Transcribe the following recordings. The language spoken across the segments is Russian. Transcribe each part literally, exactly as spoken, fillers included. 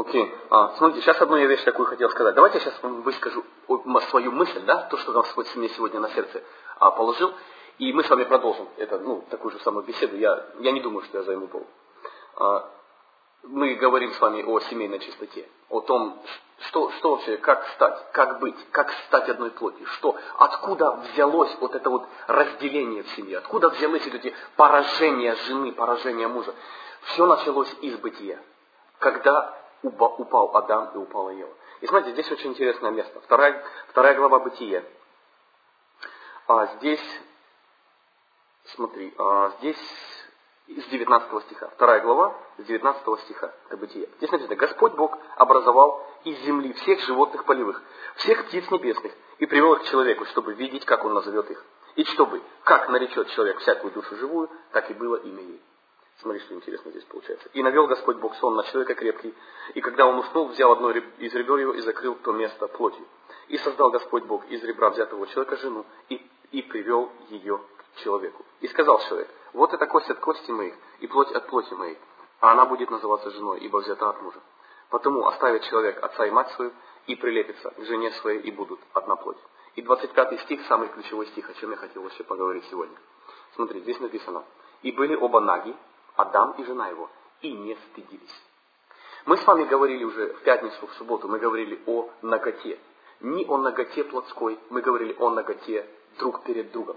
Окей. А, смотрите, сейчас одну я вещь такую хотел сказать. Давайте я сейчас вам выскажу свою мысль, да, то, что Господь мне сегодня на сердце а, положил, и мы с вами продолжим это, ну, такую же самую беседу. Я, я не думаю, что я займу пол. А, мы говорим с вами о семейной чистоте, о том, что, что вообще, как стать, как быть, как стать одной плотью, что, откуда взялось вот это вот разделение в семье, откуда взялись вот эти поражения жены, поражения мужа. Все началось из бытия, когда упал Адам и упала Ева. И смотрите, здесь очень интересное место. Вторая, вторая глава Бытия. А здесь, смотри, а здесь с девятнадцатого стиха. Вторая глава с девятнадцатого стиха. Это Бытие. Здесь написано: Господь Бог образовал из земли всех животных полевых, всех птиц небесных, и привел их к человеку, чтобы видеть, как он назовет их. И чтобы, как наречет человек всякую душу живую, так и было имя ей. Смотри, что интересно здесь получается. И навел Господь Бог сон на человека крепкий, и когда он уснул, взял одно из ребер его и закрыл то место плотью. И создал Господь Бог из ребра взятого человека жену, и, и привел ее к человеку. И сказал человек: вот это кость от кости моих, и плоть от плоти моей, а она будет называться женой, ибо взята от мужа. Потому оставит человек отца и мать свою, и прилепится к жене своей, и будут одна плоть. И двадцать пятый стих, самый ключевой стих, о чем я хотел вообще поговорить сегодня. Смотри, здесь написано: и были оба наги, Адам и жена его, и не стыдились. Мы с вами говорили уже в пятницу, в субботу, мы говорили о наготе. Не о наготе плотской, мы говорили о наготе друг перед другом.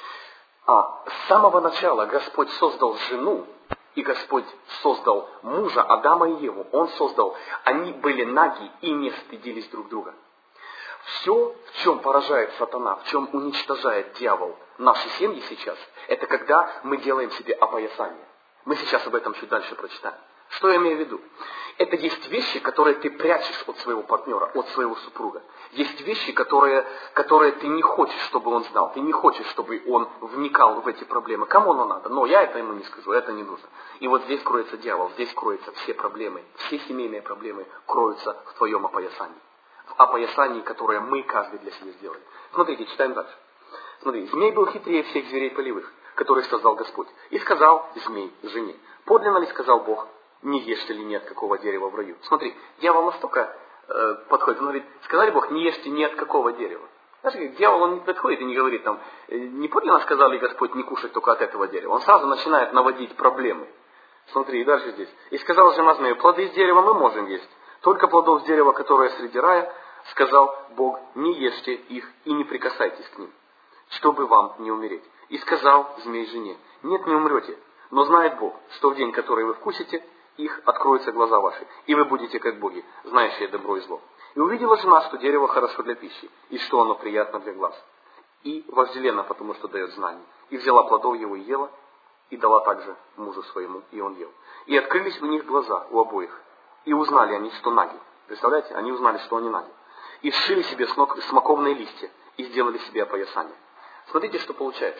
А с самого начала Господь создал жену, и Господь создал мужа, Адама и Еву. Он создал, они были наги и не стыдились друг друга. Все, в чем поражает сатана, в чем уничтожает дьявол наши семьи сейчас, это когда мы делаем себе опоясание. Мы сейчас об этом чуть дальше прочитаем. Что я имею в виду? Это есть вещи, которые ты прячешь от своего партнера, от своего супруга. Есть вещи, которые, которые ты не хочешь, чтобы он знал. Ты не хочешь, чтобы он вникал в эти проблемы. Кому оно надо? Но я это ему не скажу, это не нужно. И вот здесь кроется дьявол, здесь кроются все проблемы. Все семейные проблемы кроются в твоем опоясании. В опоясании, которое мы каждый для себя сделали. Смотрите, читаем дальше. Смотри, змей был хитрее всех зверей полевых, которых создал Господь. И сказал змей жене: подлинно ли сказал Бог, не ешьте ли ни от какого дерева в раю? Смотри, дьявол настолько э, подходит, он говорит: сказали Бог, не ешьте ни от какого дерева. Знаешь, дьявол, он не подходит и не говорит там: не подлинно сказал ли Господь не кушать только от этого дерева? Он сразу начинает наводить проблемы. Смотри, и дальше здесь. И сказал жена змею: плоды из дерева мы можем есть, только плодов с дерева, которое среди рая, сказал Бог, не ешьте их и не прикасайтесь к ним, чтобы вам не умереть. И сказал змей жене: нет, не умрете, но знает Бог, что в день, который вы вкусите их, откроются глаза ваши, и вы будете как боги, знающие добро и зло. И увидела жена, что дерево хорошо для пищи, и что оно приятно для глаз, и вожделенно, потому что дает знание. И взяла плодов его и ела, и дала также мужу своему, и он ел. И открылись у них глаза, у обоих, и узнали они, что наги. Представляете, они узнали, что они наги. И сшили себе смоковные листья, и сделали себе опоясание. Смотрите, что получается.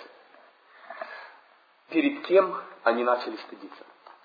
Перед кем они начали стыдиться?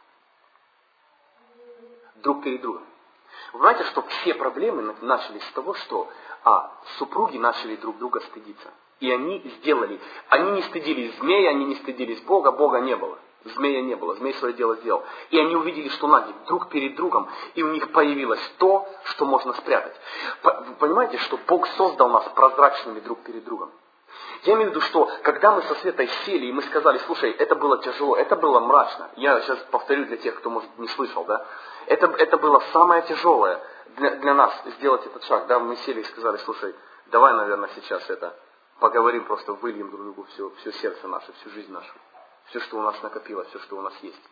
Друг перед другом. Вы знаете, что все проблемы начались с того, что а, супруги начали друг друга стыдиться. И они сделали, они не стыдились змея, они не стыдились Бога, Бога не было. Змея не было, змей свое дело сделал. И они увидели, что наги друг перед другом, и у них появилось то, что можно спрятать. Вы понимаете, что Бог создал нас прозрачными друг перед другом. Я имею в виду, что когда мы со Светой сели, и мы сказали: слушай, это было тяжело, это было мрачно. Я сейчас повторю для тех, кто, может, не слышал, да. Это, это было самое тяжелое для, для нас сделать этот шаг. Да, мы сели и сказали: слушай, давай, наверное, сейчас это поговорим, просто выльем друг другу все, все сердце наше, всю жизнь нашу. Все, что у нас накопилось, все, что у нас есть.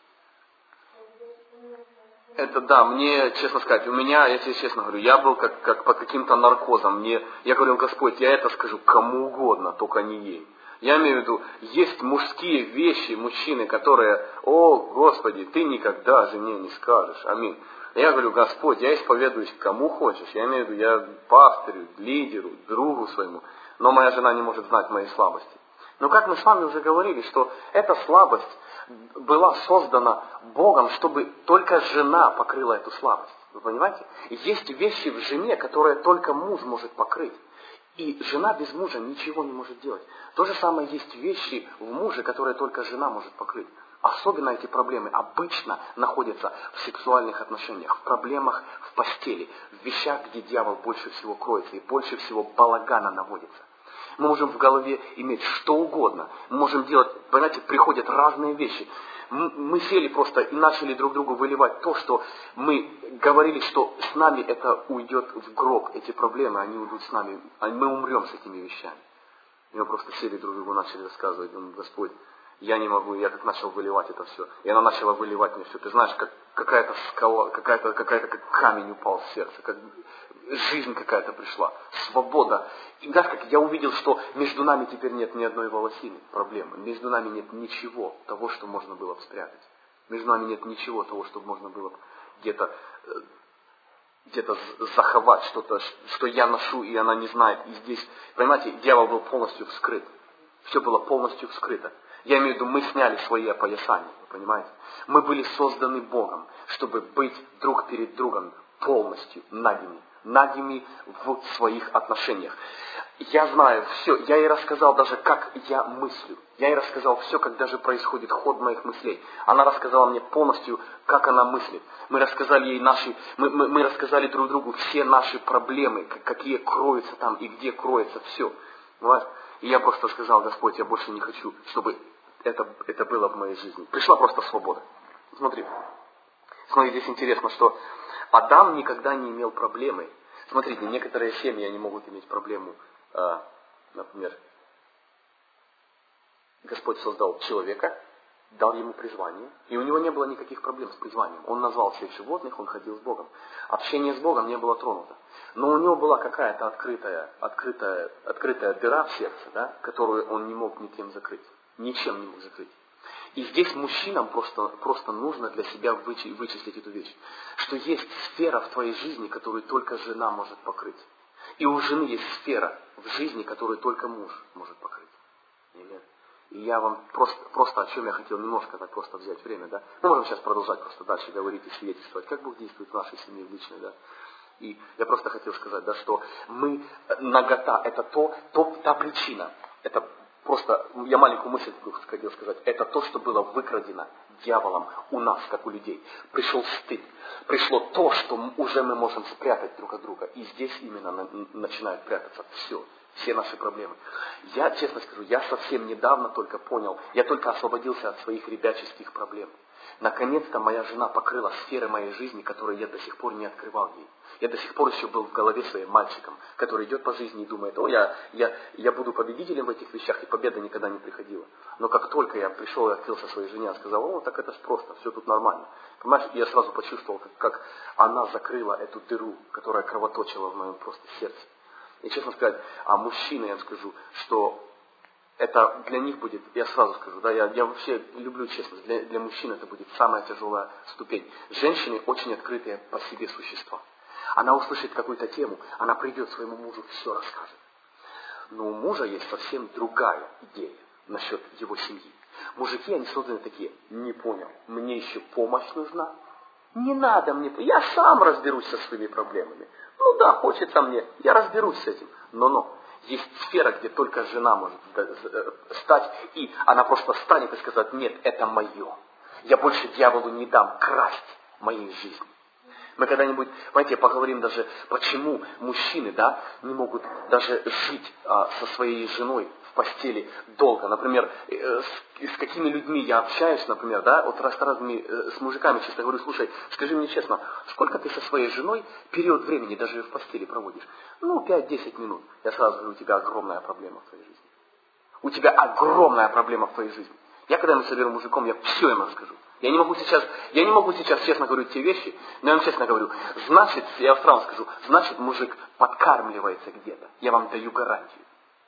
Это да, мне, честно сказать, у меня, я тебе честно говорю, я был как, как под каким-то наркозом. Мне, я говорил: Господь, я это скажу кому угодно, только не ей. Я имею в виду, есть мужские вещи, мужчины, которые: о, Господи, ты никогда жене не скажешь. Аминь. Я говорю: Господь, я исповедуюсь кому хочешь. Я имею в виду, я пастырю, лидеру, другу своему. Но моя жена не может знать моей слабости. Но как мы с вами уже говорили, что эта слабость была создана Богом, чтобы только жена покрыла эту слабость. Вы понимаете? Есть вещи в жене, которые только муж может покрыть. И жена без мужа ничего не может делать. То же самое есть вещи в муже, которые только жена может покрыть. Особенно эти проблемы обычно находятся в сексуальных отношениях, в проблемах, в постели, в вещах, где дьявол больше всего кроется и больше всего балагана наводится. Мы можем в голове иметь что угодно. Мы можем делать, понимаете, приходят разные вещи. Мы сели просто и начали друг другу выливать то, что мы говорили, что с нами это уйдет в гроб. Эти проблемы, они уйдут с нами. Мы умрем с этими вещами. И мы просто сели друг другу, начали рассказывать. Думаю, Господь, я не могу. Я как начал выливать это все. И она начала выливать мне все. Ты знаешь, как какая-то скала, какая-то, какая-то как камень упал в сердце. Как жизнь какая-то пришла. Свобода. И знаешь, как я увидел, что между нами теперь нет ни одной волосины проблемы. Между нами нет ничего того, что можно было бы спрятать. Между нами нет ничего того, что можно было бы где-то, где-то заховать, что-то, что я ношу, и она не знает. И здесь, понимаете, дьявол был полностью вскрыт. Все было полностью вскрыто. Я имею в виду, мы сняли свои опоясания, понимаете? Мы были созданы Богом, чтобы быть друг перед другом полностью нагими. Нагими в своих отношениях. Я знаю все, я ей рассказал даже, как я мыслю. Я ей рассказал все, как даже происходит ход моих мыслей. Она рассказала мне полностью, как она мыслит. Мы рассказали ей наши, мы, мы, мы рассказали друг другу все наши проблемы, какие кроются там и где кроется все. Понимаешь? И я просто сказал: Господь, я больше не хочу, чтобы это, это было в моей жизни. Пришла просто свобода. Смотри. Смотри, здесь интересно, что Адам никогда не имел проблемы. Смотрите, некоторые семьи, они могут иметь проблему. Э, например, Господь создал человека, дал ему призвание, и у него не было никаких проблем с призванием. Он назвал всех животных, он ходил с Богом. Общение с Богом не было тронуто. Но у него была какая-то открытая, открытая, открытая дыра в сердце, да, которую он не мог никем закрыть. Ничем не мог закрыть. И здесь мужчинам просто, просто нужно для себя вычислить эту вещь. Что есть сфера в твоей жизни, которую только жена может покрыть. И у жены есть сфера в жизни, которую только муж может покрыть. Или? И я вам просто, просто о чем я хотел немножко так просто взять время, да. Мы можем сейчас продолжать просто дальше говорить и свидетельствовать, как Бог действует в нашей семье, в личной, да. И я просто хотел сказать, да, что мы, нагота, это то, то, та причина, это просто, я маленькую мысль хотел сказать, это то, что было выкрадено дьяволом у нас, как у людей. Пришел стыд, пришло то, что уже мы можем спрятать друг от друга. И здесь именно начинает прятаться все, все наши проблемы. Я, честно скажу, я совсем недавно только понял, я только освободился от своих ребяческих проблем. Наконец-то моя жена покрыла сферы моей жизни, которые я до сих пор не открывал ей. Я до сих пор еще был в голове своим мальчиком, который идет по жизни и думает: о, я, я, я буду победителем в этих вещах, и победа никогда не приходила. Но как только я пришел и открылся своей жене, я сказал: о, так это ж просто, все тут нормально. Понимаешь, я сразу почувствовал, как, как она закрыла эту дыру, которая кровоточила в моем просто сердце. И честно сказать, а мужчины, я вам скажу, что это для них будет, я сразу скажу, да, я, я вообще люблю честность, для, для мужчин это будет самая тяжелая ступень. Женщины очень открытые по себе существа. Она услышит какую-то тему, она придет своему мужу, все расскажет. Но у мужа есть совсем другая идея насчет его семьи. Мужики, они созданы такие: не понял, мне еще помощь нужна? Не надо мне, я сам разберусь со своими проблемами. Ну да, хочется мне, я разберусь с этим. Но-но, есть сфера, где только жена может стать, и она просто встанет и скажет: нет, это мое. Я больше дьяволу не дам красть моей жизни. Мы когда-нибудь, понимаете, поговорим даже, почему мужчины, да, не могут даже жить а, со своей женой в постели долго. Например, э, с, с какими людьми я общаюсь, например, да, вот раз, разными, э, с мужиками часто говорю: слушай, скажи мне честно, сколько ты со своей женой период времени даже в постели проводишь? Ну, пять-десять минут. Я сразу говорю: у тебя огромная проблема в твоей жизни. У тебя огромная проблема в твоей жизни. Я когда-нибудь соберу мужиком, я все ему расскажу. Я не могу сейчас, я не могу сейчас честно говорить те вещи, но я вам честно говорю, значит, я вам сразу скажу, значит, мужик подкармливается где-то. Я вам даю гарантию.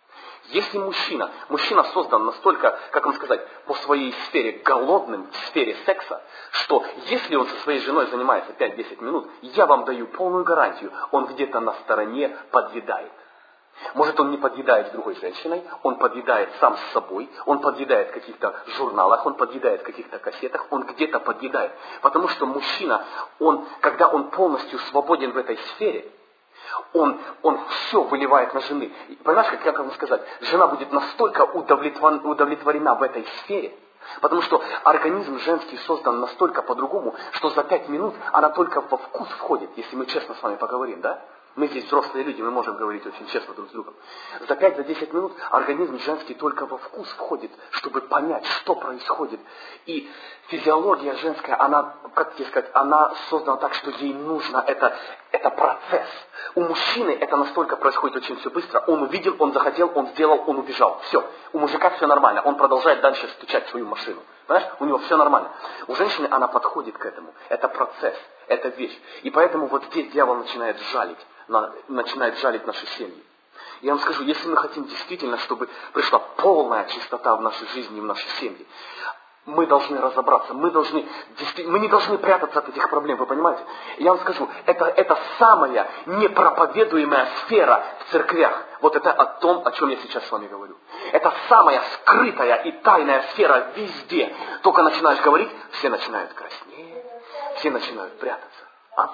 Если мужчина, мужчина создан настолько, как вам сказать, по своей сфере голодным, в сфере секса, что если он со своей женой занимается пять-десять минут, я вам даю полную гарантию, он где-то на стороне подъедает. Может, он не подъедает с другой женщиной, он подъедает сам с собой, он подъедает в каких-то журналах, он подъедает в каких-то кассетах, он где-то подъедает. Потому что мужчина, он, когда он полностью свободен в этой сфере, он, он все выливает на жены. Понимаешь, как, как вам сказать, жена будет настолько удовлетворена, удовлетворена в этой сфере, Потому что организм женский создан настолько по-другому, что за пять минут она только во вкус входит, если мы честно с вами поговорим, да? Мы здесь взрослые люди, мы можем говорить очень честно друг с другом. За пять-десять минут организм женский только во вкус входит, чтобы понять, что происходит. И физиология женская, она, как тебе сказать, она создана так, что ей нужно, это, это процесс. У мужчины это настолько происходит очень все быстро. Он увидел, он захотел, он сделал, он убежал. Все. У мужика все нормально. Он продолжает дальше стучать в свою машину. Понимаешь? У него все нормально. У женщины она подходит к этому. Это процесс, это вещь. И поэтому вот здесь дьявол начинает жалить. начинает жалить наши семьи. Я вам скажу, если мы хотим действительно, чтобы пришла полная чистота в нашей жизни и в нашей семье, мы должны разобраться, мы, должны, мы не должны прятаться от этих проблем, вы понимаете? Я вам скажу, это, это самая непроповедуемая сфера в церквях. Вот это о том, о чем я сейчас с вами говорю. Это самая скрытая и тайная сфера везде. Только начинаешь говорить, все начинают краснеть, все начинают прятаться. А?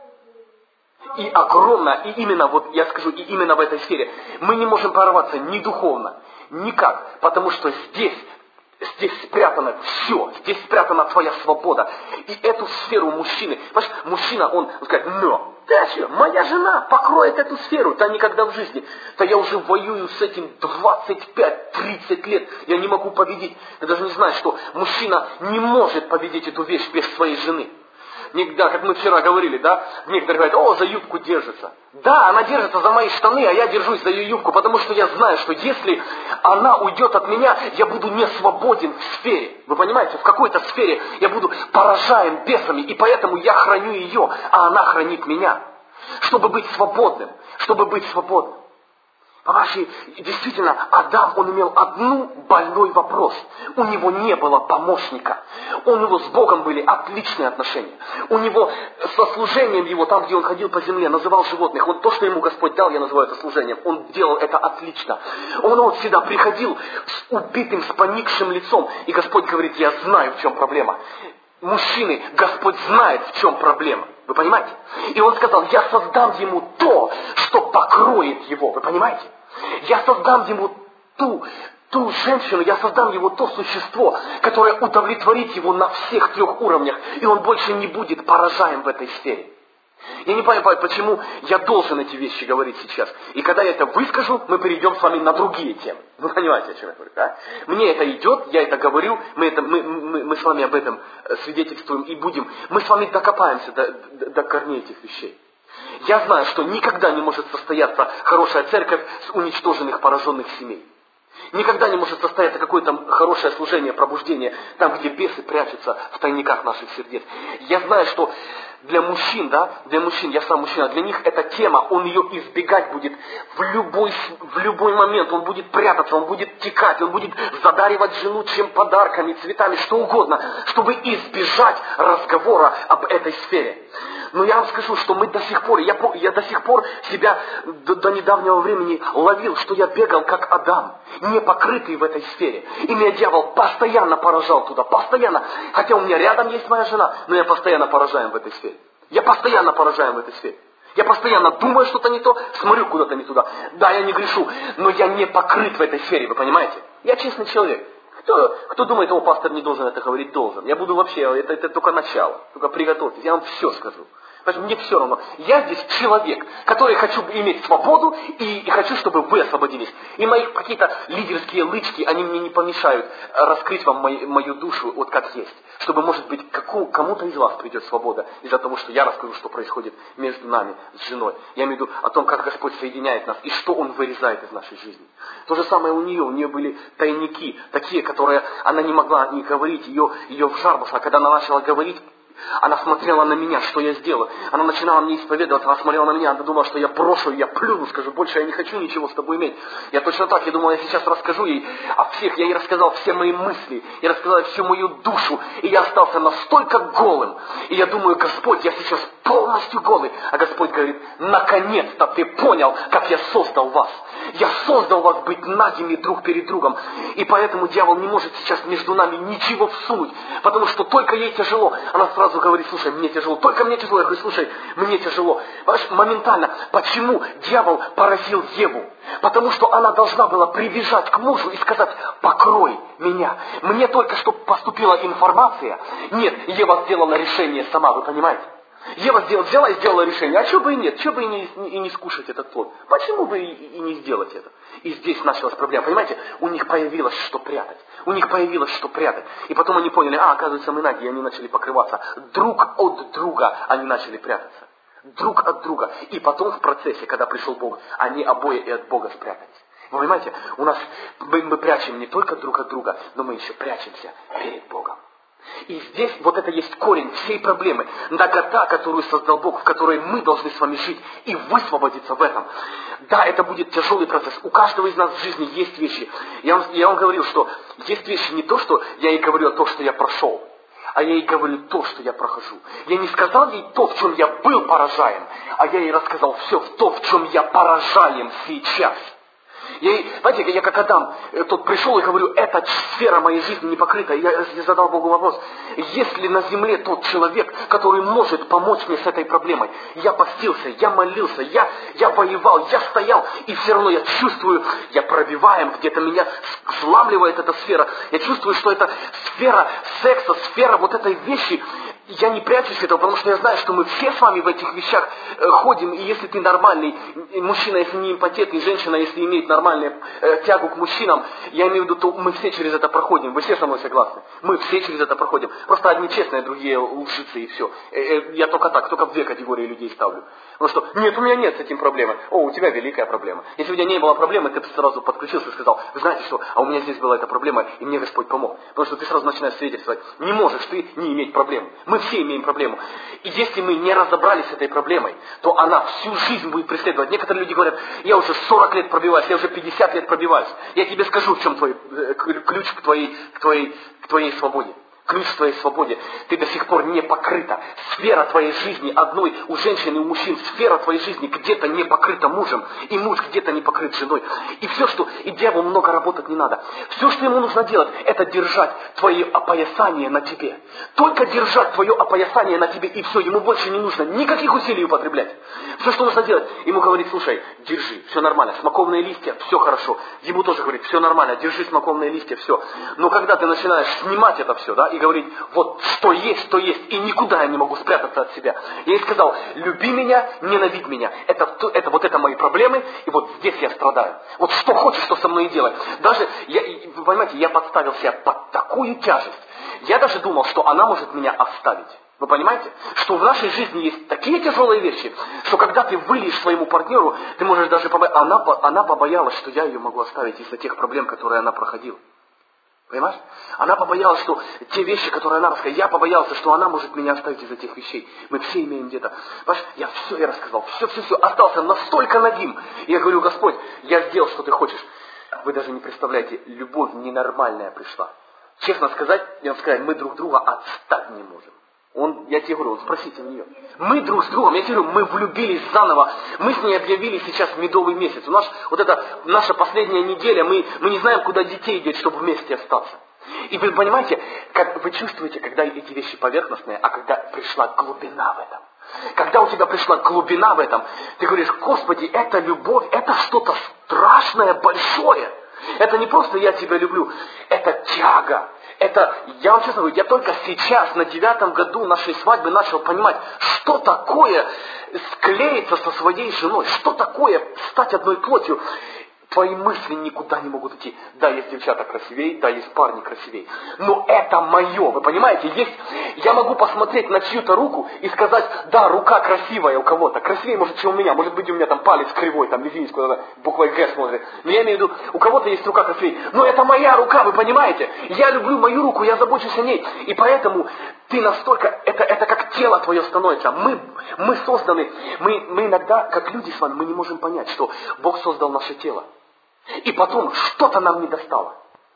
И огромно, и именно, вот я скажу, и именно в этой сфере мы не можем прорваться ни духовно, никак, потому что здесь, здесь спрятано все, здесь спрятана твоя свобода. И эту сферу мужчины, понимаешь, мужчина, он, он скажет, но, да что, моя жена покроет эту сферу, да никогда в жизни, да я уже воюю с этим двадцать пять тридцать лет, я не могу победить. Я даже не знаю, что мужчина не может победить эту вещь без своей жены. Да, как мы вчера говорили, да, некоторые говорят, о, за юбку держится. Да, она держится за мои штаны, а я держусь за ее юбку, потому что я знаю, что если она уйдет от меня, я буду не свободен в сфере. Вы понимаете, в какой-то сфере я буду поражаем бесами, и поэтому я храню ее, а она хранит меня. Чтобы быть свободным, чтобы быть свободным. Понимаете, действительно, Адам, он имел одну больной вопрос. У него не было помощника. У него с Богом были отличные отношения. У него со служением его, там, где он ходил по земле, называл животных. Вот то, что ему Господь дал, я называю это служением. Он делал это отлично. Он вот всегда приходил с убитым, с поникшим лицом. И Господь говорит, я знаю, в чем проблема. Мужчины, Господь знает, в чем проблема. Вы понимаете? И он сказал, я создам ему то, что покроет его. Вы понимаете? Я создам ему ту, ту женщину, я создам ему то существо, которое удовлетворит его на всех трех уровнях. И он больше не будет поражаем в этой сфере. Я не понимаю, почему я должен эти вещи говорить сейчас. И когда я это выскажу, мы перейдем с вами на другие темы. Вы понимаете, о чем я говорю, да? Мне это идет, я это говорю, мы, это, мы, мы, мы с вами об этом свидетельствуем и будем. Мы с вами докопаемся до, до, до корней этих вещей. Я знаю, что никогда не может состояться хорошая церковь с уничтоженных, пораженных семей. Никогда не может состояться какое-то хорошее служение, пробуждение, там, где бесы прячутся в тайниках наших сердец. Я знаю, что для мужчин, да, для мужчин, я сам мужчина, для них эта тема, он ее избегать будет в любой, в любой момент, он будет прятаться, он будет текать, он будет задаривать жену чем подарками, цветами, что угодно, чтобы избежать разговора об этой сфере. Но я вам скажу, что мы до сих пор, я, я до сих пор себя до, до недавнего времени ловил, что я бегал как Адам, не покрытый в этой сфере. И меня дьявол постоянно поражал туда, постоянно. Хотя у меня рядом есть моя жена, но я постоянно поражаем в этой сфере. Я постоянно поражаем в этой сфере. Я постоянно думаю что-то не то, смотрю куда-то не туда. Да, я не грешу, но я не покрыт в этой сфере, вы понимаете? Я честный человек. Кто, кто думает, о, пастор не должен это говорить, должен. Я буду вообще, это, это только начало. Только приготовьтесь, я вам все скажу. Поэтому мне все равно. Я здесь человек, который хочу иметь свободу и, и хочу, чтобы вы освободились. И мои какие-то лидерские лычки, они мне не помешают раскрыть вам мою, мою душу вот как есть. Чтобы, может быть, каку, кому-то из вас придет свобода из-за того, что я расскажу, что происходит между нами с женой. Я имею в виду о том, как Господь соединяет нас и что Он вырезает из нашей жизни. То же самое у нее. У нее были тайники, такие, которые она не могла не говорить. Ее, ее в жар пошла. Когда она начала говорить, она смотрела на меня, что я сделал. Она начинала мне исповедоваться, она смотрела на меня, она думала, что я брошу, я плюну, скажу, больше я не хочу ничего с тобой иметь. Я точно так, я думал, я сейчас расскажу ей о всех, я ей рассказал все мои мысли, я рассказал всю мою душу, и я остался настолько голым. И я думаю, Господь, я сейчас полностью голый. А Господь говорит, наконец-то ты понял, как я создал вас. Я создал вас быть нагими друг перед другом. И поэтому дьявол не может сейчас между нами ничего всунуть. Потому что только ей тяжело. Она сразу говорит, слушай, мне тяжело. Только мне тяжело. Я говорю, слушай, мне тяжело. Понимаешь, моментально. Почему дьявол поразил Еву? Потому что она должна была прибежать к мужу и сказать, покрой меня. Мне только что поступила информация. Нет, Ева сделала решение сама, вы понимаете? Ева сделала, взяла и сделала решение. А что бы и нет? Что бы и не, и не скушать этот плод? Почему бы и, и не сделать это? И здесь началась проблема. Понимаете, у них появилось что прятать. У них появилось что прятать. И потом они поняли, а, оказывается, мы наги, и они начали покрываться. Друг от друга они начали прятаться. Друг от друга. И потом в процессе, когда пришел Бог, они обои и от Бога спрятались. Вы понимаете, у нас мы, мы прячем не только друг от друга, но мы еще прячемся перед Богом. И здесь вот это есть корень всей проблемы. Нагота, которую создал Бог, в которой мы должны с вами жить и высвободиться в этом. Да, это будет тяжелый процесс. У каждого из нас в жизни есть вещи. Я вам, я вам говорил, что есть вещи не то, что я ей говорю, а то, что я прошел. А я ей говорю то, что я прохожу. Я не сказал ей то, в чем я был поражаем, а я ей рассказал все в то, в чем я поражаем сейчас. Я, знаете, я как Адам, тот пришел и говорю, эта сфера моей жизни не покрыта. Я, я задал Богу вопрос, есть ли на земле тот человек, который может помочь мне с этой проблемой? Я постился, я молился, я, я воевал, я стоял, и все равно я чувствую, я пробиваем, где-то меня сламливает эта сфера. Я чувствую, что это сфера секса, сфера вот этой вещи. Я не прячусь этого, потому что я знаю, что мы все с вами в этих вещах э, ходим, и если ты нормальный, мужчина, если не импотентный, женщина, если имеет нормальную э, тягу к мужчинам, я имею в виду, то мы все через это проходим. Вы все со мной согласны? Мы все через это проходим. Просто одни честные, другие лжицы, и все. Э, э, я только так, только в две категории людей ставлю. Потому что, нет, у меня нет с этим проблемы. О, у тебя великая проблема. Если у тебя не было проблемы, ты бы сразу подключился и сказал, вы знаете что, а у меня здесь была эта проблема, и мне Господь помог. Потому что ты сразу начинаешь свидетельствовать, не можешь ты не иметь проблем. Мы все имеем проблему. И если мы не разобрались с этой проблемой, то она всю жизнь будет преследовать. Некоторые люди говорят, я уже сорок лет пробиваюсь, я уже пятьдесят лет пробиваюсь. Я тебе скажу, в чем твой э, ключ к твоей, к твоей, к твоей свободе. Ключ к твоей свободе. Ты до сих пор не покрыта. Сфера твоей жизни одной у женщин и у мужчин, сфера твоей жизни где-то не покрыта мужем, и муж где-то не покрыт женой. И все, что... И дьяволу много работать не надо. Все, что ему нужно делать, это держать твое опоясание на тебе. Только держать твое опоясание на тебе, и все, ему больше не нужно никаких усилий употреблять. Все, что нужно делать, ему говорит, слушай, держи, все нормально, смоковные листья, все хорошо. Ему тоже говорит, все нормально, держи смоковные листья, все. Но когда ты начинаешь снимать это все, да, и говорить, вот что есть, то есть, и никуда я не могу спрятаться от себя. Я ей сказал, люби меня, ненавидь меня. Это, это, вот это мои проблемы, и вот здесь я страдаю. Вот что хочешь, что со мной и делай. Даже, я, вы понимаете, я подставил себя под такую тяжесть. Я даже думал, что она может меня оставить. Вы понимаете, что в нашей жизни есть такие тяжелые вещи, что когда ты выльешь своему партнеру, ты можешь даже побояться. Она, она побоялась, что я ее могу оставить из-за тех проблем, которые она проходила. Понимаешь? Она побоялась, что те вещи, которые она рассказала, я побоялся, что она может меня оставить из этих вещей. Мы все имеем где-то. Понимаешь? Я все ей рассказал, все-все-все, остался настолько нагим. И я говорю, Господь, я сделал, что ты хочешь. Вы даже не представляете, любовь ненормальная пришла. Честно сказать, я вам сказать, мы друг друга отстать не можем. Он, я тебе говорю, спросите у нее. Мы друг с другом, я тебе говорю, мы влюбились заново. Мы с ней объявили сейчас медовый месяц. У нас вот это наша последняя неделя, мы, мы не знаем, куда детей деть, чтобы вместе остаться. И вы понимаете, как вы чувствуете, когда эти вещи поверхностные, а когда пришла глубина в этом. Когда у тебя пришла глубина в этом, ты говоришь, Господи, это любовь, это что-то страшное, большое. Это не просто я тебя люблю, это тяга. Это, я вам честно говорю, я только сейчас, на девятом году нашей свадьбы, начал понимать, что такое склеиться со своей женой, что такое стать одной плотью. Твои мысли никуда не могут идти. Да, есть девчата красивее, да, есть парни красивее. Но это мое, вы понимаете? Есть, я могу посмотреть на чью-то руку и сказать, да, рука красивая у кого-то. Красивее, может, чем у меня. Может быть, у меня там палец кривой, там, извините, куда-то буквой Г смотрит. Но я имею в виду, у кого-то есть рука красивее. Но это моя рука, вы понимаете? Я люблю мою руку, я забочусь о ней. И поэтому ты настолько, это, это как тело твое становится. Мы, мы созданы, мы, мы иногда, как люди с вами, мы не можем понять, что Бог создал наше тело. И потом что-то нам не достало.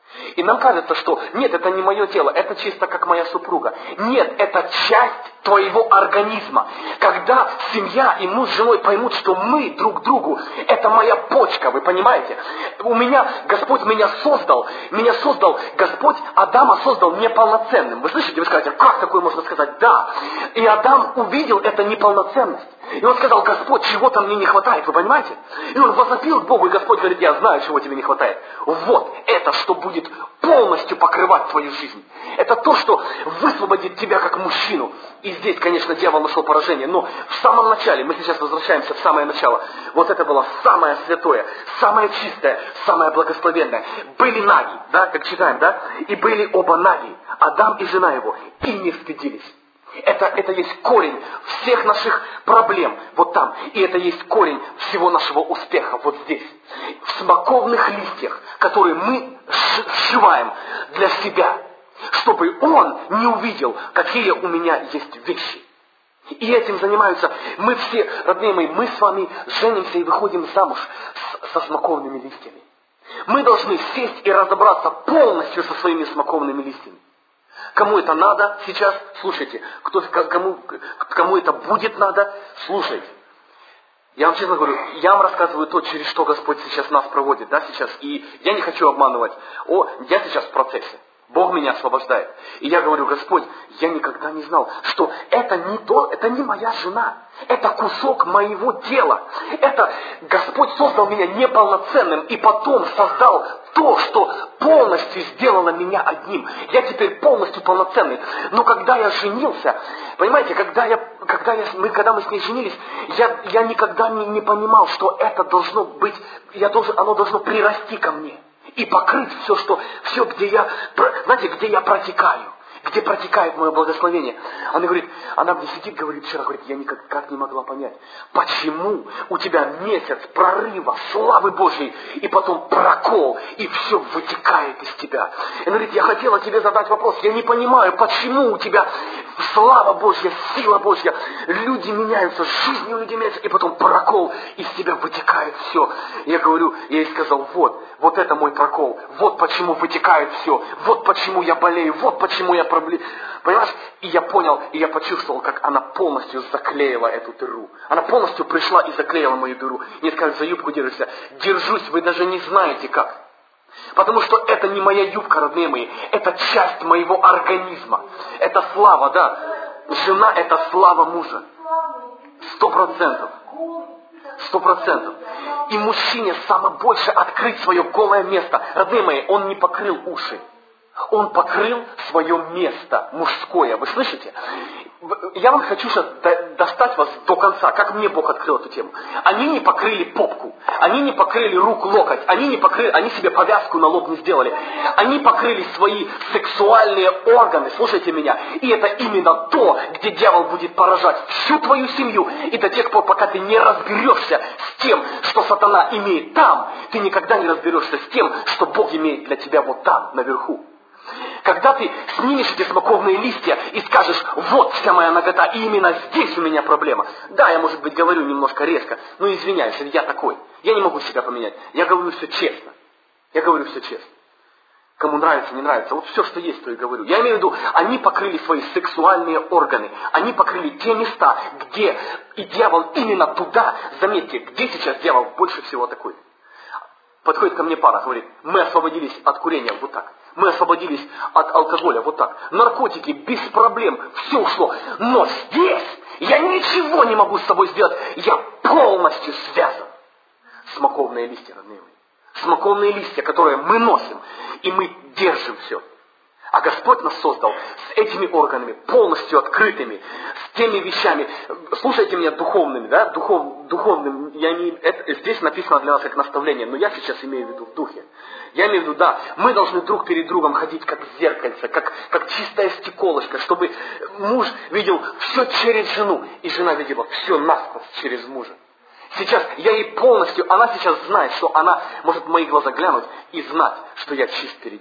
И нам кажется, что нет, это не мое тело, это чисто как моя супруга. Нет, это часть твоего организма. Когда семья и муж с женой поймут, что мы друг другу, это моя почка, вы понимаете? У меня, Господь меня создал, меня создал, Господь Адама создал неполноценным. Вы слышите, вы скажете, как такое можно сказать? Да. И Адам увидел это неполноценность. И он сказал, Господь, чего-то мне не хватает, вы понимаете? И он возопил к Богу, и Господь говорит, я знаю, чего тебе не хватает. Вот это, что будет полностью покрывать твою жизнь. Это то, что высвободит тебя как мужчину. И здесь, конечно, дьявол нашел поражение. Но в самом начале, мы сейчас возвращаемся в самое начало, вот это было самое святое, самое чистое, самое благословенное. Были наги, да, как читаем, да? И были оба наги, Адам и жена его, и не стыдились. Это, это есть корень всех наших проблем, вот там. И это есть корень всего нашего успеха, вот здесь. В смоковных листьях, которые мы сшиваем для себя, чтобы он не увидел, какие у меня есть вещи. И этим занимаются мы все, родные мои, мы с вами женимся и выходим замуж с, со смоковными листьями. Мы должны сесть и разобраться полностью со своими смоковными листьями. Кому это надо сейчас, слушайте. Кто, кому, кому это будет надо, слушайте. Я вам честно говорю, я вам рассказываю то, через что Господь сейчас нас проводит, да, сейчас. И я не хочу обманывать. О, я сейчас в процессе. Бог меня освобождает. И я говорю, Господь, я никогда не знал, что это не то, это не моя жена. Это кусок моего тела. Это Господь создал меня неполноценным и потом создал то, что полностью сделало меня одним. Я теперь полностью полноценный. Но когда я женился, понимаете, когда, я, когда, я, мы, когда мы с ней женились, я, я никогда не, не понимал, что это должно быть, я должен, оно должно прирасти ко мне. И покрыть все, что, все, где я, знаете, где я протекаю, где протекает мое благословение. Она говорит, она мне сидит, говорит, вчера, говорит, я никак как не могла понять, почему у тебя месяц прорыва, славы Божьей, и потом прокол, и все вытекает из тебя. Она говорит, я хотела тебе задать вопрос, я не понимаю, почему у тебя слава Божья, сила Божья, люди меняются, жизнь у людей меняется, и потом прокол, из тебя вытекает все. Я говорю, я ей сказал, вот, вот это мой прокол, вот почему вытекает все, вот почему я болею, вот почему я проблем. Понимаешь? И я понял, и я почувствовал, как она полностью заклеила эту дыру. Она полностью пришла и заклеила мою дыру. Мне сказали, за юбку держишься. Держусь, вы даже не знаете как. Потому что это не моя юбка, родные мои. Это часть моего организма. Это слава, да. Жена – это слава мужа. Сто процентов. Сто процентов. И мужчине самое больше открыть свое голое место. Родные мои, он не покрыл уши. Он покрыл свое место мужское. Вы слышите? Я вам хочу сейчас достать вас до конца, как мне Бог открыл эту тему. Они не покрыли попку, они не покрыли руку, локоть, они не покрыли, они себе повязку на лоб не сделали. Они покрыли свои сексуальные органы, слушайте меня. И это именно то, где дьявол будет поражать всю твою семью. И до тех пор, пока ты не разберешься с тем, что сатана имеет там, ты никогда не разберешься с тем, что Бог имеет для тебя вот там, наверху. Когда ты снимешь эти смоковные листья и скажешь, вот вся моя нагота, и именно здесь у меня проблема. Да, я, может быть, говорю немножко резко, но извиняюсь, я такой. Я не могу себя поменять. Я говорю все честно. Я говорю все честно. Кому нравится, не нравится. Вот все, что есть, то и говорю. Я имею в виду, они покрыли свои сексуальные органы. Они покрыли те места, где и дьявол именно туда, заметьте, где сейчас дьявол больше всего атакует. Подходит ко мне пара, говорит, мы освободились от курения, вот так. Мы освободились от алкоголя, вот так. Наркотики, без проблем, все ушло. Но здесь я ничего не могу с собой сделать. Я полностью связан. Смоковные листья, родные мои. Смоковные листья, которые мы носим, и мы держим все. А Господь нас создал с этими органами, полностью открытыми, с теми вещами, слушайте меня, духовными, да, Духов, духовным, я не, это, здесь написано для нас как наставление, но я сейчас имею в виду в духе. Я имею в виду, да, мы должны друг перед другом ходить как зеркальце, как, как чистое стеколышко, чтобы муж видел все через жену, и жена видела все насквозь через мужа. Сейчас я ей полностью, она сейчас знает, что она может в мои глаза глянуть и знать, что я чист перед ней.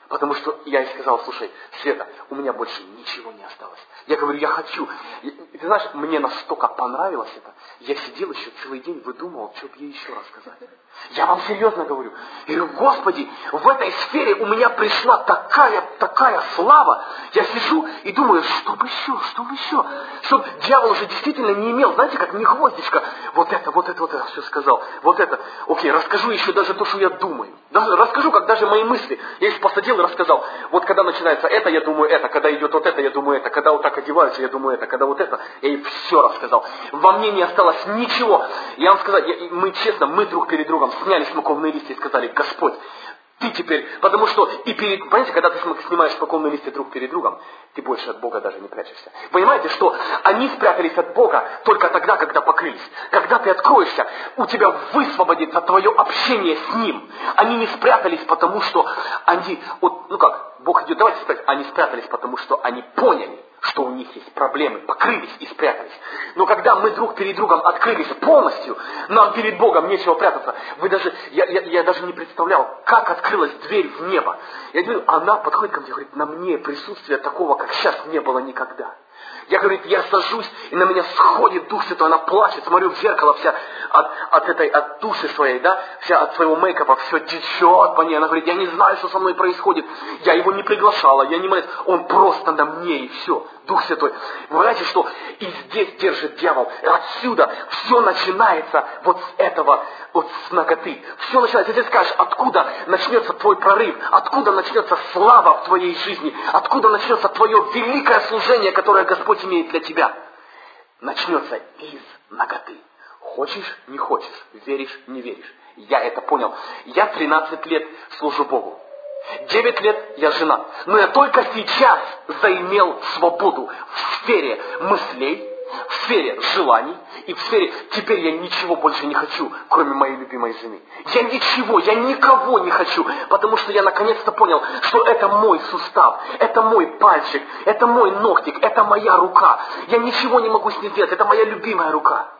Потому что я ей сказал, слушай, Света, у меня больше ничего не осталось. Я говорю, я хочу. И, ты знаешь, мне настолько понравилось это. Я сидел еще целый день, выдумывал, что бы ей еще рассказать. Я вам серьезно говорю. Я говорю, Господи, в этой сфере у меня пришла такая, такая слава. Я сижу и думаю, что бы еще, что бы еще. Чтобы дьявол уже действительно не имел, знаете, как не гвоздичка. Вот это, вот это, вот это все сказал. Вот это. Окей, расскажу еще даже то, что я думаю. Даже, расскажу, как даже мои мысли. Я их посадил и рассказал. Вот когда начинается это, я думаю это. Когда идет вот это, я думаю это. Когда вот так одеваются, я думаю это. Когда вот это, я ей все рассказал. Во мне не осталось ничего. Я вам сказал, я, мы честно, мы друг перед другом сняли смоковные листья и сказали, Господь, ты теперь, потому что и перед, понимаете, когда ты снимаешь смоковные листья друг перед другом, ты больше от Бога даже не прячешься. Понимаете, что они спрятались от Бога только тогда, когда покрылись. Когда ты откроешься, у тебя высвободится твое общение с Ним. Они не спрятались, потому что они, вот, ну как, Бог идет, давайте сказать, они спрятались, потому что они поняли, что у них есть проблемы, покрылись и спрятались. Но когда мы друг перед другом открылись полностью, нам перед Богом нечего прятаться. Вы даже, я, я, я даже не представлял, как открылась дверь в небо. Я говорю, она подходит ко мне и говорит, на мне присутствия такого, как сейчас, не было никогда. Я, говорит, я сажусь, и на меня сходит Дух Святой, она плачет, смотрю в зеркало, вся от, от этой, от души своей, да, вся от своего мейкапа, все течет по ней. Она говорит, я не знаю, что со мной происходит. Я его не приглашала, я не молюсь. Он просто на мне, и все. Дух Святой. Вы знаете, что и здесь держит дьявол. Отсюда все начинается вот с этого, вот с наготы. Все начинается. Если ты скажешь, откуда начнется твой прорыв, откуда начнется слава в твоей жизни, откуда начнется твое великое служение, которое Господь имеет для тебя, начнется из наготы. Хочешь, не хочешь, веришь, не веришь. Я это понял. Я тринадцать лет служу Богу. Девять лет я женат. Но я только сейчас заимел свободу в сфере мыслей, в сфере желаний и в сфере «теперь я ничего больше не хочу, кроме моей любимой жены». Я ничего, я никого не хочу, потому что я наконец-то понял, что это мой сустав, это мой пальчик, это мой ногтик, это моя рука. Я ничего не могу с ней сделать, это моя любимая рука.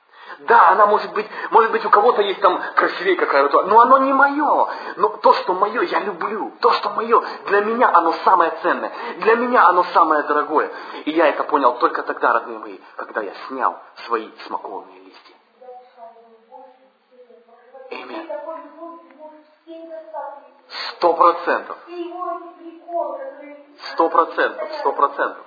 Да, она может быть, может быть у кого-то есть там красивее какая-то, но оно не мое. Но то, что мое, я люблю. То, что мое, для меня оно самое ценное. Для меня оно самое дорогое. И я это понял только тогда, родные мои, когда я снял свои смоковные листья. Аминь. Сто процентов. Сто процентов. Сто процентов.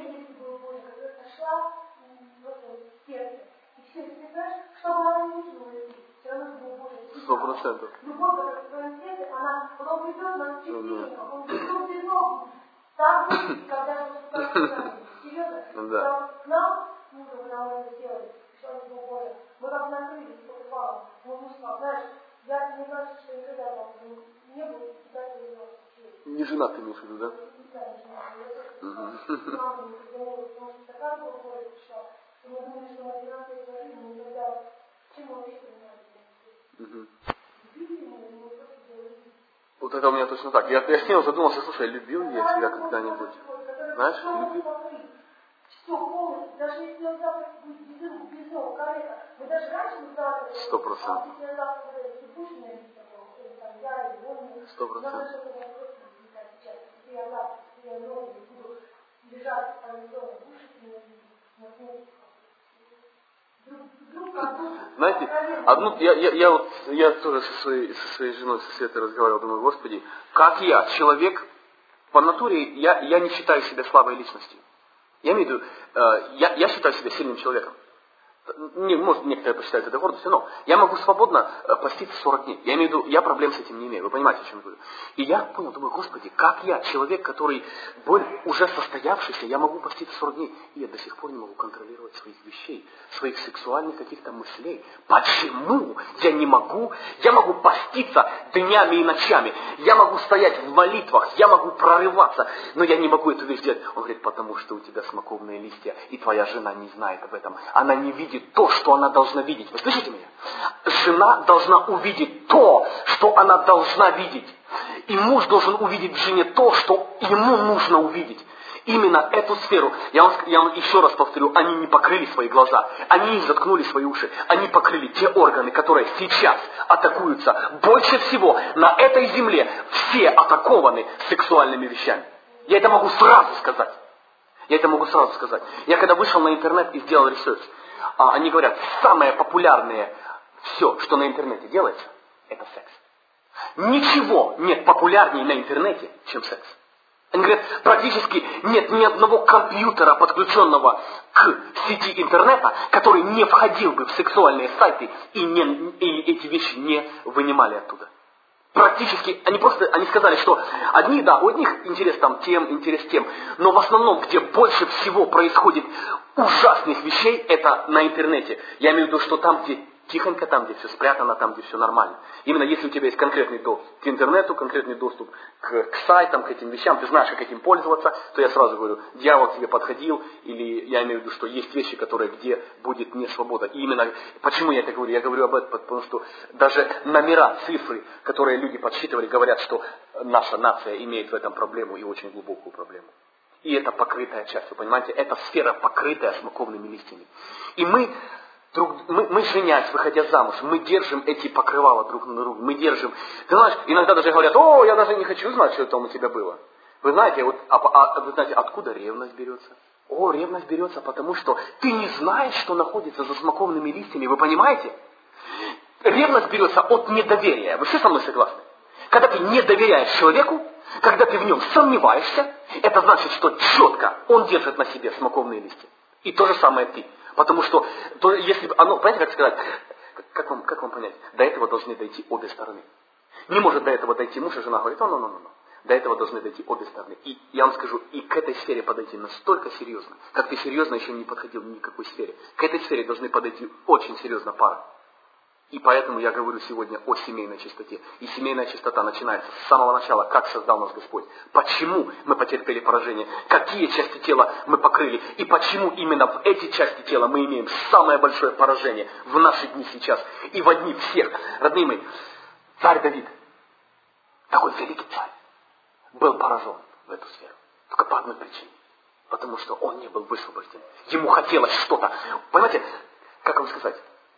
Сто процентов. Любовь, которая в твоем сердце, она потом ведет нас к терпению, а потом ведет вино. Так, когда мы серьезно, Да. к нам, мужу, когда мы это делали, что они был Божий, мы как накрылись покупалом. Мой муж сказал, знаешь, я не знаю, что никогда там не был, куда ты вернешься. Не женат ты имеешь в виду, да? Да, не женат. Мама не позвонила, потому что такая была Божия пришла, что мы думали, что на двенадцать лет жизни мы никогда, чем мы вообще занимались. Угу. Вот это у меня точно так. Я, я с ним задумался, слушай, любил ли я тебя когда-нибудь? Знаешь, любил? Все полностью, даже если он завтра будет без рук, без ног, коллега, мы даже раньше мы завтра... Сто процентов. А если я завтра ты будешь на месте такого, или там я, или он... Сто процентов. Надо что-то вопросы возникать сейчас. Если я завтра, если я ноги буду лежать по лицу, душить меня, на смерть. Знаете, одну, я, я, я, вот, я тоже со своей, со своей женой, со Светой разговаривал, думаю, Господи, как я, человек, по натуре, я, я не считаю себя слабой личностью. Я имею в виду, э, я, я считаю себя сильным человеком. Не, может, некоторые посчитают это гордостью, но я могу свободно э, поститься сорок дней. Я имею в виду, я проблем с этим не имею. Вы понимаете, о чем я говорю? И я понял, думаю, Господи, как я, человек, который уже состоявшийся, я могу поститься сорок дней, и я до сих пор не могу контролировать своих вещей, своих сексуальных каких-то мыслей. Почему я не могу? Я могу поститься днями и ночами. Я могу стоять в молитвах, я могу прорываться, но я не могу эту вещь делать. Он говорит, потому что у тебя смоковные листья, и твоя жена не знает об этом. Она не видит то, что она должна видеть. Вы слышите меня? Жена должна увидеть то, что она должна видеть. И муж должен увидеть в жене то, что ему нужно увидеть. Именно эту сферу, я вам, я вам еще раз повторю, они не покрыли свои глаза, они не заткнули свои уши, они покрыли те органы, которые сейчас атакуются. Больше всего на этой земле все атакованы сексуальными вещами. Я это могу сразу сказать. Я это могу сразу сказать. Я когда вышел на интернет и сделал ресерч, они говорят, самое популярное все, что на интернете делается, это секс. Ничего нет популярнее на интернете, чем секс. Они говорят, практически нет ни одного компьютера, подключенного к сети интернета, который не входил бы в сексуальные сайты и, не, и эти вещи не вынимали оттуда. Практически, они просто, они сказали, что одни, да, у одних интерес там тем, интерес тем, но в основном, где больше всего происходит ужасных вещей, это на интернете. Я имею в виду, что там, где тихонько, там, где все спрятано, там, где все нормально. Именно если у тебя есть конкретный доступ к интернету, конкретный доступ к, к сайтам, к этим вещам, ты знаешь, как этим пользоваться, то я сразу говорю, дьявол к тебе подходил, или я имею в виду, что есть вещи, которые, где будет не свобода. И именно, почему я это говорю? Я говорю об этом, потому что даже номера, цифры, которые люди подсчитывали, говорят, что наша нация имеет в этом проблему, и очень глубокую проблему. И это покрытая часть, вы понимаете, это сфера, покрытая смоковными листьями. И мы... Друг, мы, мы женясь, выходя замуж, мы держим эти покрывала друг на друга, мы держим. Ты знаешь, иногда даже говорят, о, я даже не хочу знать, что там у тебя было. Вы знаете, вот, а, а, вы знаете, откуда ревность берется? О, ревность берется, потому что ты не знаешь, что находится за смоковными листьями, вы понимаете? Ревность берется от недоверия. Вы все со мной согласны? Когда ты не доверяешь человеку, когда ты в нем сомневаешься, это значит, что четко он держит на себе смоковные листья. И то же самое ты. Потому что, то, если бы оно, понимаете, как сказать, как вам, как вам понять, до этого должны дойти обе стороны. Не может до этого дойти муж, и жена говорит, о, ну, ну, ну, ну. До этого должны дойти обе стороны. И я вам скажу, и к этой сфере подойти настолько серьезно, как ты серьезно еще не подходил ни к какой сфере. К этой сфере должны подойти очень серьезно пара. И поэтому я говорю сегодня о семейной чистоте. И семейная чистота начинается с самого начала, как создал нас Господь. Почему мы потерпели поражение, какие части тела мы покрыли, и почему именно в эти части тела мы имеем самое большое поражение в наши дни сейчас. И в одни всех. Родные мои, царь Давид, такой великий царь, был поражен в эту сферу. Только по одной причине. Потому что он не был высвобожден. Ему хотелось что-то. Понимаете, как вам сказать?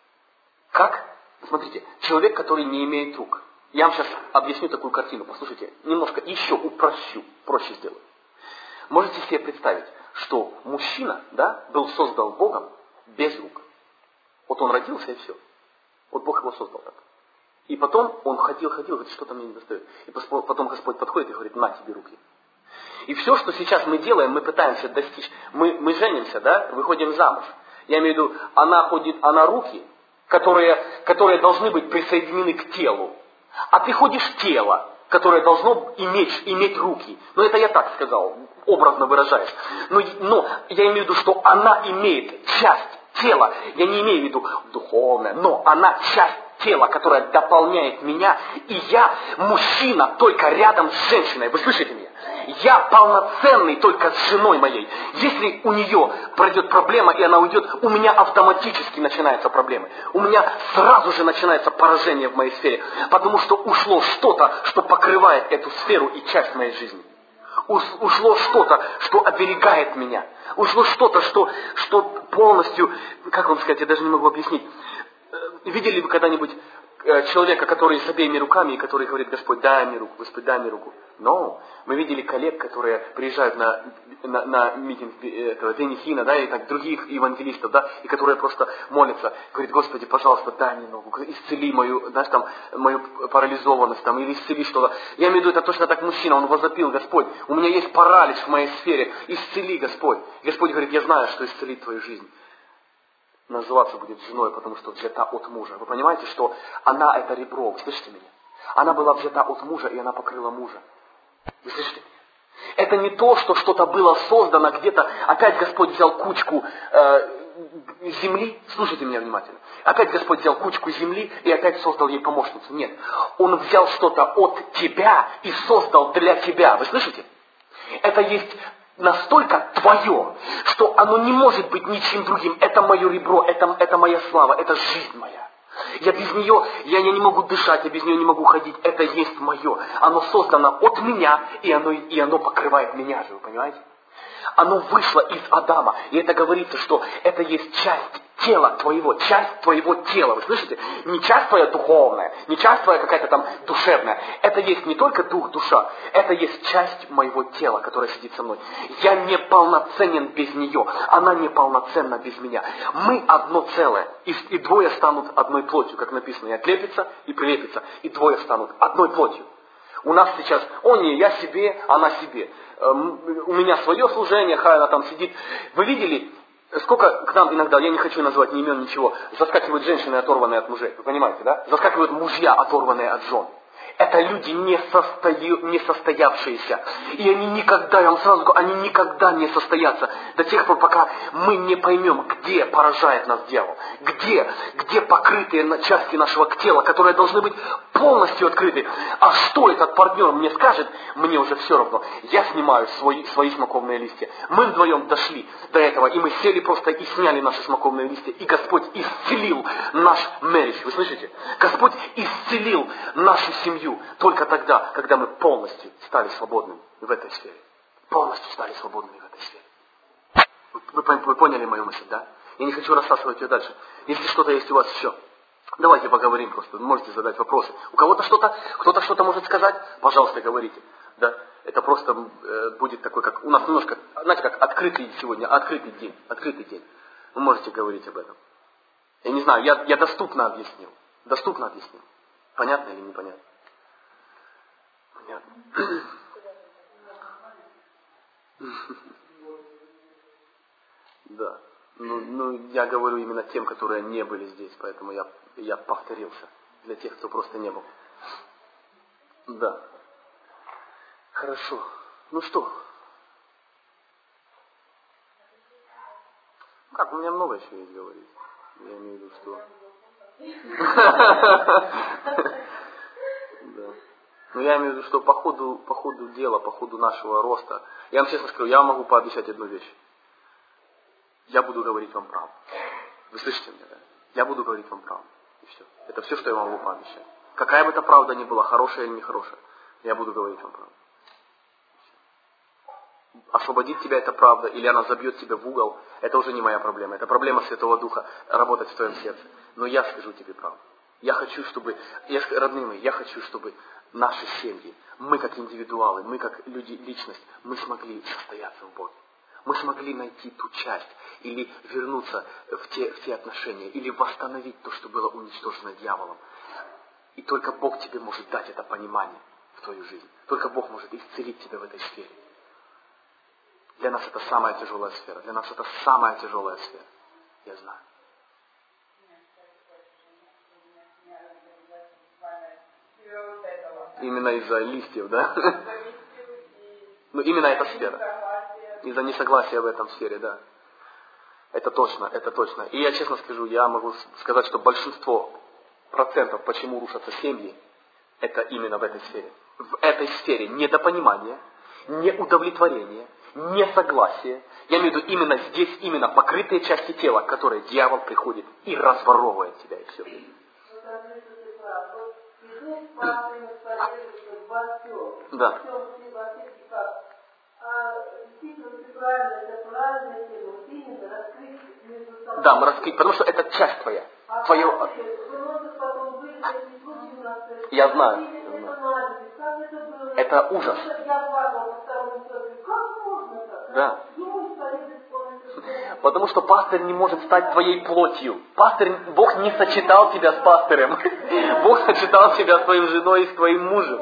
Как? Смотрите, человек, который не имеет рук. Я вам сейчас объясню такую картину. Послушайте, немножко еще упрощу, проще сделаю. Можете себе представить, что мужчина, да, был создан Богом без рук. Вот он родился и все. Вот Бог его создал так. И потом он ходил, ходил, говорит, что-то мне не достает. И потом Господь подходит и говорит, на тебе руки. И все, что сейчас мы делаем, мы пытаемся достичь. Мы, мы женимся, да, выходим замуж. Я имею в виду, она ходит, она руки, которые, которые должны быть присоединены к телу. А ты ходишь в тело, которое должно иметь, иметь руки. Ну, это я так сказал, образно выражаясь. Но, но я имею в виду, что она имеет часть тела. Я не имею в виду духовное, но она часть тела, которое дополняет меня. И я мужчина только рядом с женщиной. Вы слышите меня? Я полноценный только с женой моей. Если у нее пройдет проблема и она уйдет, у меня автоматически начинаются проблемы. У меня сразу же начинается поражение в моей сфере. Потому что ушло что-то, что покрывает эту сферу и часть моей жизни. Ушло что-то, что оберегает меня. Ушло что-то, что, что полностью, как вам сказать, я даже не могу объяснить. Видели вы когда-нибудь человека, который с обеими руками, и который говорит, Господь, дай мне руку, Господь, дай мне руку. Но мы видели коллег, которые приезжают на, на, на митинг этого Денихина, да, и так других евангелистов, да, и которые просто молятся, говорит, Господи, пожалуйста, дай мне ногу, исцели мою, знаешь, там, мою парализованность, там, или исцели что-то. Я имею в виду, это точно так мужчина, он возопил, Господь, у меня есть паралич в моей сфере, исцели, Господь. Господь говорит, я знаю, что исцелит твою жизнь. Называться будет женой, потому что взята от мужа. Вы понимаете, что она это ребро, вы слышите меня? Она была взята от мужа, и она покрыла мужа. Вы слышите меня? Это не то, что что-то было создано где-то. Опять Господь взял кучку э, земли. Слушайте меня внимательно. Опять Господь взял кучку земли и опять создал ей помощницу. Нет. Он взял что-то от тебя и создал для тебя. Вы слышите? Это есть настолько твое, что оно не может быть ничем другим. Это мое ребро, это, это моя слава, это жизнь моя. Я без нее, я, я не могу дышать, я без нее не могу ходить. Это есть мое. Оно создано от меня, и оно, и оно покрывает меня же, вы понимаете? Оно вышло из Адама. И это говорится, что это есть часть тела твоего, часть твоего тела. Вы слышите? Не часть твоя духовная, не часть твоя какая-то там душевная. Это есть не только дух, душа. Это есть часть моего тела, которая сидит со мной. Я не полноценен без нее. Она не полноценна без меня. Мы одно целое. И, и двое станут одной плотью, как написано. И отлепится, и прилепится. И двое станут одной плотью. У нас сейчас, о не, я себе, она себе. У меня свое служение, хай она там сидит. Вы видели, сколько к нам иногда, я не хочу называть ни имен, ничего, заскакивают женщины, оторванные от мужей. Вы понимаете, да? Заскакивают мужья, оторванные от жен. Это люди не, состою, не состоявшиеся. И они никогда, я вам сразу говорю, они никогда не состоятся до тех пор, пока мы не поймем, где поражает нас дьявол. Где, где покрытые части нашего тела, которые должны быть полностью открыты. А что этот партнер мне скажет, мне уже все равно. Я снимаю свои, свои смоковные листья. Мы вдвоем дошли до этого, и мы сели просто и сняли наши смоковные листья. И Господь исцелил наш marriage. Вы слышите? Господь исцелил нашу семью. Только тогда, когда мы полностью стали свободными в этой сфере. Полностью стали свободными в этой сфере. Вы, вы, вы поняли мою мысль, да? Я не хочу рассасывать ее дальше. Если что-то есть у вас еще, давайте поговорим просто. Вы можете задать вопросы. У кого-то что-то, кто-то что-то может сказать, пожалуйста, говорите. Да? Это просто э, будет такой, как у нас немножко, знаете, как открытый сегодня, открытый день. Открытый день. Вы можете говорить об этом. Я не знаю, я, я доступно объяснил. Доступно объяснил. Понятно или непонятно? Понятно. Да. Ну, ну, я говорю именно тем, которые не были здесь, поэтому я, я повторился. Для тех, кто просто не был. Да. Хорошо. Ну что? Как, у меня много еще есть говорить. Я имею в виду, что... Да. Но я имею в виду, что по ходу, по ходу дела, по ходу нашего роста, я вам честно скажу, я могу пообещать одну вещь. Я буду говорить вам правду. Вы слышите меня, да? Я буду говорить вам правду. И все. Это все, что я вам могу пообещать. Какая бы эта правда ни была, хорошая или нехорошая, я буду говорить вам правду. Освободит тебя эта правда, или она забьет тебя в угол, это уже не моя проблема. Это проблема Святого Духа, работать в твоем сердце. Но я скажу тебе правду. Я хочу, чтобы, я, родные мои, я хочу, чтобы наши семьи, мы как индивидуалы, мы как люди, личность, мы смогли состояться в Боге. Мы смогли найти ту часть, или вернуться в те, в те отношения, или восстановить то, что было уничтожено дьяволом. И только Бог тебе может дать это понимание в твою жизнь. Только Бог может исцелить тебя в этой сфере. Для нас это самая тяжелая сфера. Для нас это самая тяжелая сфера. Я знаю. Именно из-за листьев, да? Ну, именно эта сфера. Из-за несогласия в этом сфере, да. Это точно, это точно. И я честно скажу, я могу сказать, что большинство процентов, почему рушатся семьи, это именно в этой сфере. В этой сфере недопонимание, неудовлетворение, несогласие. Я имею в виду именно здесь, именно покрытые части тела, которые дьявол приходит и разворовывает тебя, и все. Да. Да, мы раскрыть, потому что это часть твоя. Твое... Я знаю. Это ужас. Да. Потому что пастырь не может стать твоей плотью. Пастырь, Бог не сочетал тебя с пастырем. Бог сочетал тебя с твоим женой и с твоим мужем.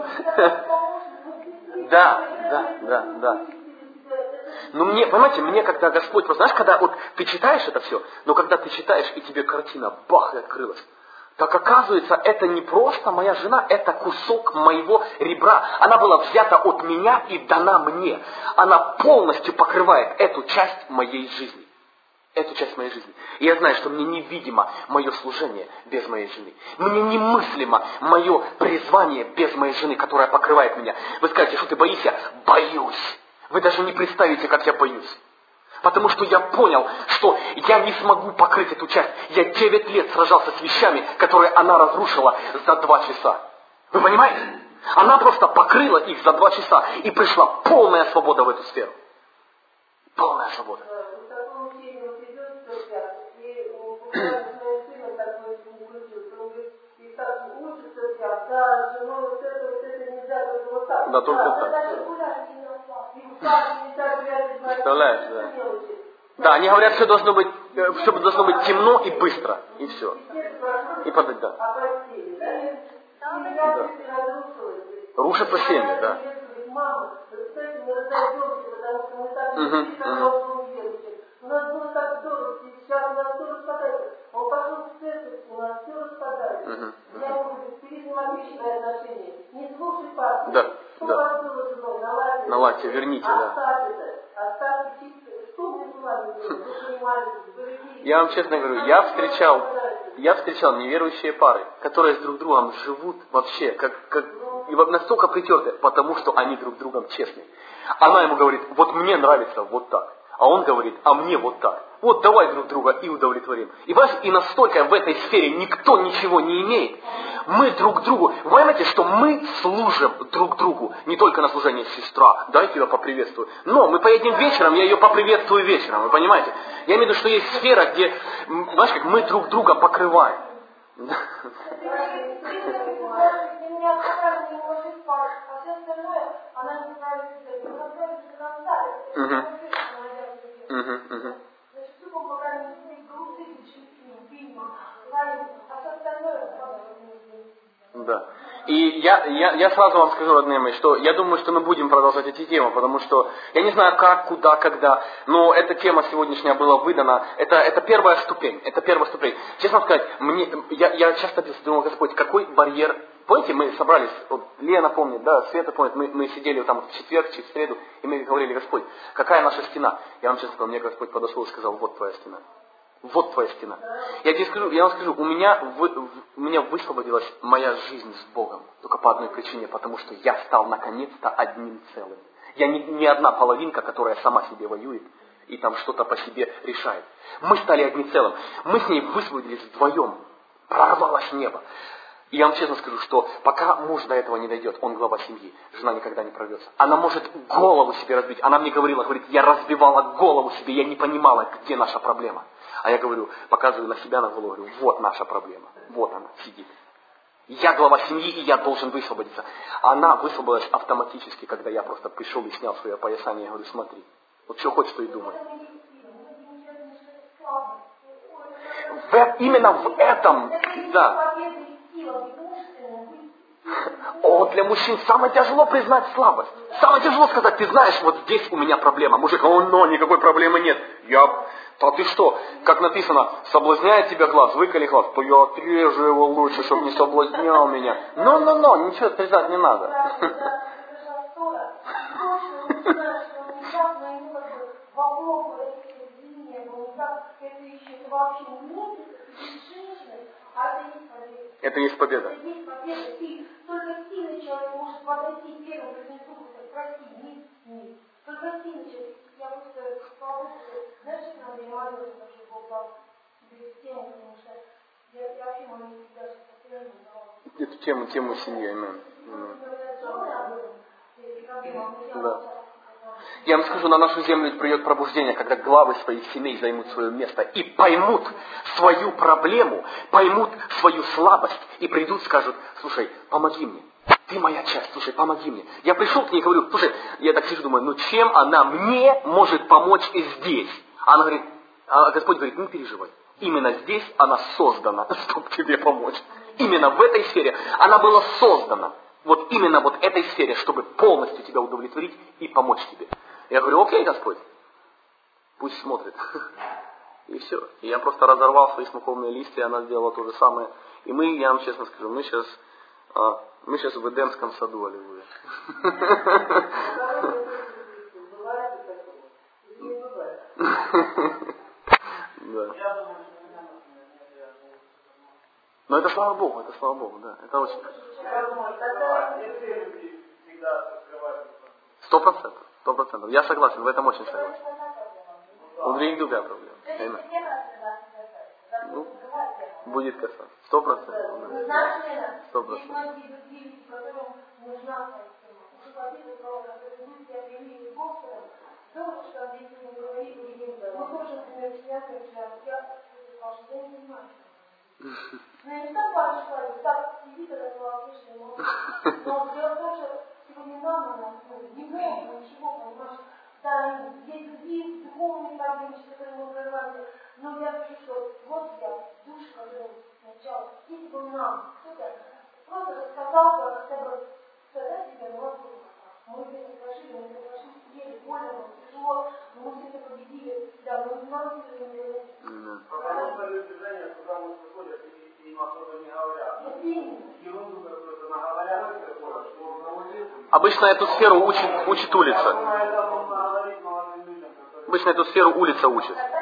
Да, да, да, да. Но мне, понимаете, мне когда Господь, просто знаешь, когда вот ты читаешь это все, но когда ты читаешь, и тебе картина бах и открылась, так оказывается, это не просто моя жена, это кусок моего ребра. Она была взята от меня и дана мне. Она полностью покрывает эту часть моей жизни. Эту часть моей жизни. И я знаю, что мне невидимо мое служение без моей жены. Мне немыслимо мое призвание без моей жены, которая покрывает меня. Вы скажете, что ты боишься? Боюсь. Вы даже не представите, как я боюсь. Потому что я понял, что я не смогу покрыть эту часть. Я девять лет сражался с вещами, которые она разрушила за два часа. Вы понимаете? Она просто покрыла их за два часа. И пришла полная свобода в эту сферу. Полная свобода. В таком учении вот идет сто пять, и буквально с моим сыном такой не включился. Он говорит, и так учится сто пять, да, с женой вот это, вот это нельзя, только вот так. Да, только да, так. даже гулять не надо. И так нельзя гулять, представляешь, да. Да, они говорят, что должно быть, что должно быть темно и быстро, и все. И подать, да. Да. Рушатся семьи, да. Угу, угу. У нас было так здорово, сейчас у нас все распадается. Он пошел в церковь, у нас все распадается. Угу, Я ему говорю, перезанимательное отношение. Не слушай пастора. Да, Что да. у вас было женой? Наладьте. Наладьте, верните, да. Оставьте это. Оставьте чисто. Что мне с вами делать? Вы понимаете, берегите. Я вам честно говорю, я встречал, я встречал неверующие пары, которые с друг другом живут вообще, как, как и настолько притерты, потому что они друг другом честны. Она ему говорит, вот мне нравится вот так. А он говорит, а мне вот так. Вот давай друг друга и удовлетворим. И, и настолько в этой сфере никто ничего не имеет. Мы друг другу, вы понимаете, что мы служим друг другу. Не только на служение сестра, дай тебя поприветствую. Но мы поедем вечером, я ее поприветствую вечером. Вы понимаете? Я имею в виду, что есть сфера, где, знаешь, как мы друг друга покрываем. Угу. Угу, угу. Да. И я, я, я сразу вам скажу, родные мои, что я думаю, что мы будем продолжать эти темы, потому что я не знаю как, куда, когда, но эта тема сегодняшняя была выдана. Это, это первая ступень, это первая ступень. Честно сказать, мне, я, я часто думал, Господь, какой барьер. Помните, мы собрались, вот Лена помнит, да, Света помнит, мы, мы сидели там в четверг, в среду, и мы говорили, Господь, какая наша стена? Я вам честно сказал, мне Господь подошел и сказал, вот твоя стена. Вот твоя стена. Я тебе скажу, я вам скажу, у меня, вы, у меня высвободилась моя жизнь с Богом. Только по одной причине, потому что я стал наконец-то одним целым. Я не, не одна половинка, которая сама себе воюет и там что-то по себе решает. Мы стали одним целым. Мы с ней высвободились вдвоем. Прорвалось небо. И я вам честно скажу, что пока муж до этого не дойдет, он глава семьи, жена никогда не прорвется. Она может голову себе разбить. Она мне говорила, говорит, я разбивала голову себе, я не понимала, где наша проблема. А я говорю, показываю на себя, на голову, говорю, вот наша проблема, вот она сидит. Я глава семьи, и я должен высвободиться. Она высвободилась автоматически, когда я просто пришел и снял свое опоясание. Я говорю, смотри, вот что хочешь, то и думай. В, именно в этом, да. О, для мужчин самое тяжело признать слабость. Самое тяжело сказать, ты знаешь, вот здесь у меня проблема. Мужик, о, но, никакой проблемы нет. Я, а ты что, как написано, соблазняет тебя глаз, выколи глаз, то я отрежу его лучше, чтобы не соблазнял меня. Но-но-но, ничего признать не надо. Это есть победа. Это есть победа. И только сильный человек может подойти первым к Иисусу и сказать, прости, нет, нет. Только сильный человек. Я просто слава, знаешь, что надо молиться, чтобы Бог дал тебе тему, потому что я, я вообще молюсь даже постоянно. Эту тему, тему семьи, именно. Да. Я вам скажу, на нашу землю придет пробуждение, когда главы своих семей займут свое место и поймут свою проблему, поймут свою слабость и придут, скажут, слушай, помоги мне, ты моя часть, слушай, помоги мне. Я пришел к ней и говорю, слушай, я так сижу, думаю, ну чем она мне может помочь здесь? Она говорит, а Господь говорит, не переживай, именно здесь она создана, чтобы тебе помочь. Именно в этой сфере она была создана. Вот именно вот этой сфере, чтобы полностью тебя удовлетворить и помочь тебе. Я говорю, окей, Господь, пусть смотрит. И все. И я просто разорвал свои смоковные листья, она сделала то же самое. И мы, я вам честно скажу, мы сейчас, а, мы сейчас в Эдемском саду, аллилуйя. Да. Но это слава Богу, это слава Богу, да. Это очень. Сто процентов, сто процентов. Я согласен, в этом очень согласен. У других другая проблема. Ну, будет касаться. Сто процентов. Сто процентов. здорово, что Андрей сегодня говорит, мы тоже, например, связаны, я скажу, я не понимаю. Но я не так важно, что так сидит, это молодежь, но дело в том, что сегодня нам на нас не можно ничего, понимаешь, да, есть другие духовные проблемы, с которыми мы прорвали, но я скажу, что вот я, душ, который сначала, если бы нам кто-то просто рассказал бы, хотя бы сказать себе, ну вот мы это прожили, мы это прошли, съели, больно, тяжело, но мы все это победили, да, но нам это не говорят. Потому что люди движения, куда мы приходят, и им особо не говорят. Ерунду какую-то наговорят, что научиться. Обычно эту сферу учит, учит улица. Обычно эту сферу улица учит.